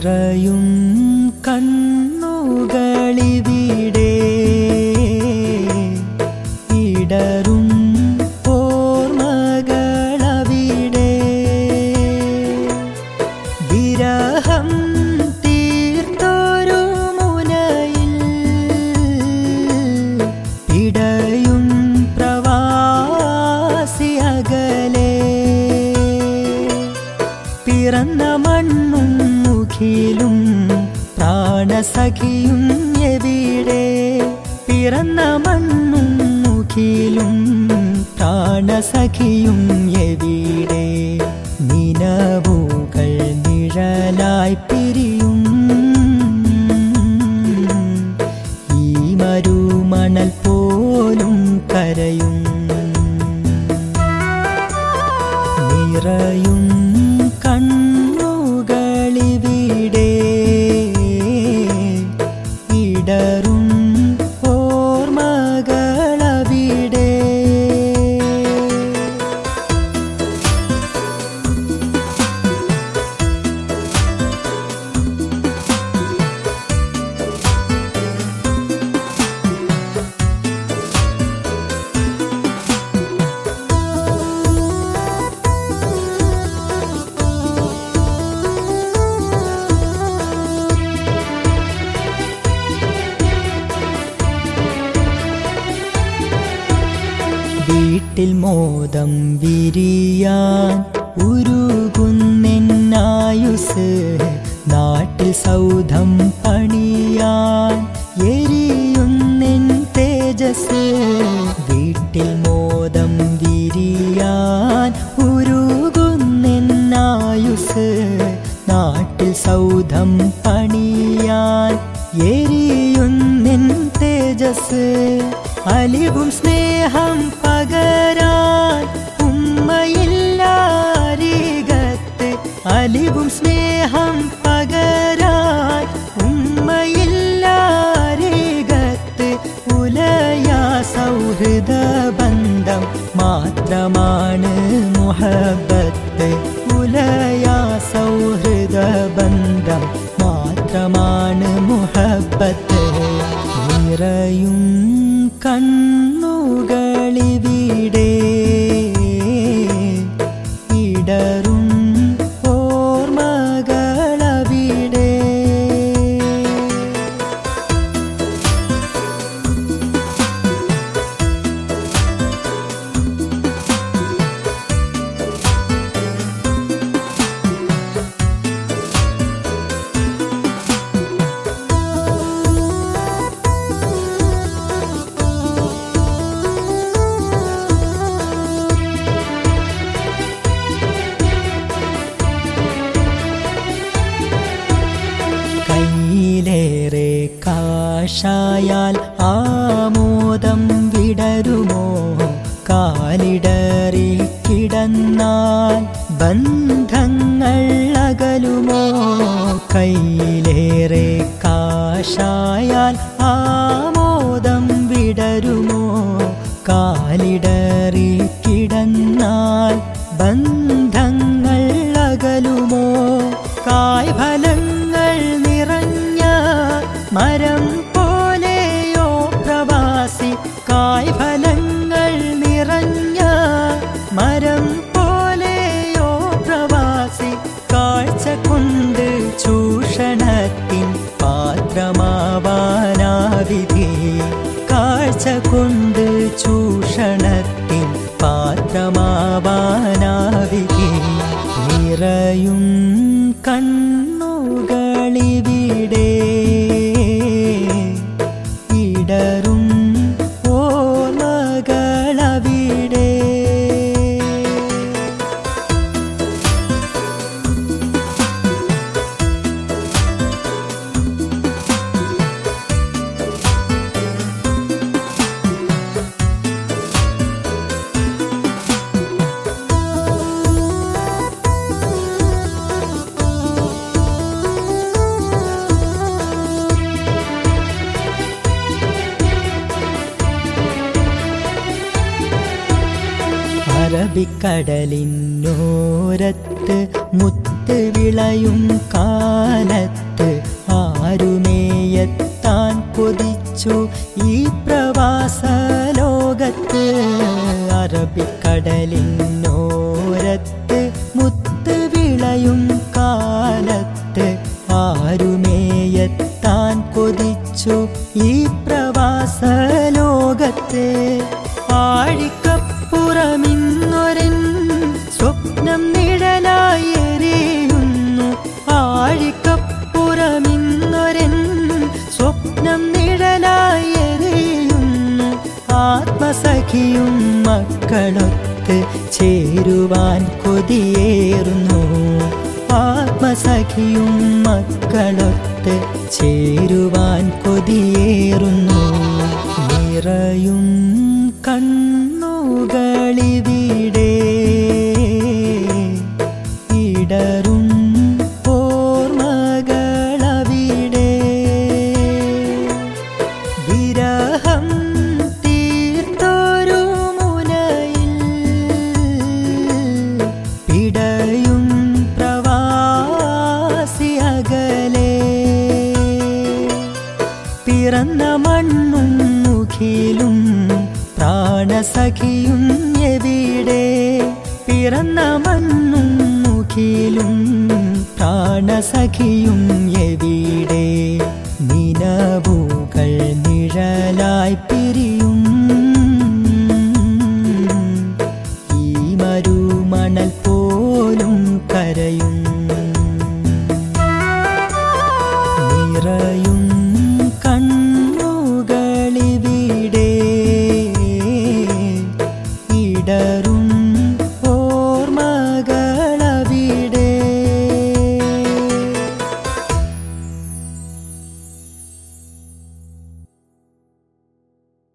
നിറയും കണ്ണുകളിവിടെ ഇടറും ഓർമ്മകളവിടെ വിരഹം തീർത്തൊരു മുനയിൽ ഇടയും പ്രവാസി അകലെ പിറന്ന മണ്ണും മുഖിലും പ്രാണസഖിയും എവിടെ പിറന്ന മണ്ണും മുഖിലും പ്രാണസഖിയും എവിടെ നിനവുകൾ നിഴലായി പിരിയും ഈ മരുമണൽ പോലും കരയും നിറയും കണ്ണുകളിവിടെ ഇടറും ഓർമ്മകളവിടെ വീട്ടിൽ മോദം വിരിയാൻ ഉരുകുന്നെന്നായുസ് നാട്ടിൽ സൗധം പണിയാൻ എരിയുന്നെൻ തേജസ് വീട്ടിൽ മോദം വിരിയാൻ ഉരുകുന്നെന്നായുസ് നാട്ടിൽ സൗധം പണിയാൻ എരിയുന്നെൻ തേജസ് അലിവും സ്നേഹം പകരാൻ ഉമ്മയില്ലാരികത്ത് അലിവും സ്നേഹം പകരാൻ ഉമ്മയില്ലാരികത്ത് ഉലയാ സൗഹൃദ ബന്ധം മാത്രമാണ് മുഹബത്ത് ഉലയാ സൗഹൃദ ബന്ധം മാത്രമാണ് മുഹബത്ത് നിറയും കണ്ണുകളിവിടെ ഇടറും ഓർമ്മകളവിടെ കൈയിലേറെ കാശായാൽ ആമോദം വിടരുമോ കാലിടറി കിടന്നാൽ ബന്ധങ്ങൾ അകലുമോ കൈയിലേറെ കാശായാൽ ആമോദം വിടരുമോ കാലിടറി കിടന്നാൽ ബന്ധങ്ങൾ അകലുമോ കായ്ഫലങ്ങൾ നിറഞ്ഞ മരം പോലെയോ പ്രവാസി കായ്ഫലങ്ങൾ നിറഞ്ഞ മരം പോലെയോ പ്രവാസി കാഴ്ച കൊണ്ട് ചൂഷണത്തിൻ പാത്രമാവാനാവിധി കാഴ്ച കൊണ്ട് ചൂഷണത്തിൻ പാത്രമാവാനാവിധി നിറയും കണ്ണുകളിവിടെ ഇടറും ഓർമ്മകളവിടെ അറബിക്കടലിനോരത്ത് മുത്ത് വിത്ത് വിളയും കാലത്ത് ആരുമേയെത്താൻ കൊതിച്ചു ഈ പ്രവാസ ലോകത്ത്. അറബിക്കടലിനോരത്ത് മുത്ത് വിളയും കാലത്ത് ആരുമേയെത്താൻ കൊതിച്ചു ഈ പ്രവാസ ലോകത്ത്. ആഴിക്കപ്പുറമിന്നൊരൻ സ്വപ്നം നിഴലായി എരിയുന്നു. ആഴിക്കപ്പുറമിന്നൊരൻ സ്വപ്നം നിഴലായി എരിയുന്നു. ആത്മസഖിയും മക്കളൊത്ത് ചേരുവാൻ കൊതിയേറുന്നു. ആത്മസഖിയും മക്കളൊത്ത് ചേരുവാൻ കൊതിയേറുന്നു. നിറയും കണ്ണുകളിവിടെ ഇടറും ഓർമ്മകളവിടെ. വിരഹം തീർത്തൊരു മുനയിൽ പിടയും പ്രവാസി അകലെ. പിറന്ന മണ്ണും മുഖിലും പ്രാണസഖിയും എവിടെ. പിറന്ന മണ്ണും മുഖിലും പ്രാണസഖിയും എവിടെ. നിലവുകൾ നിഴലായി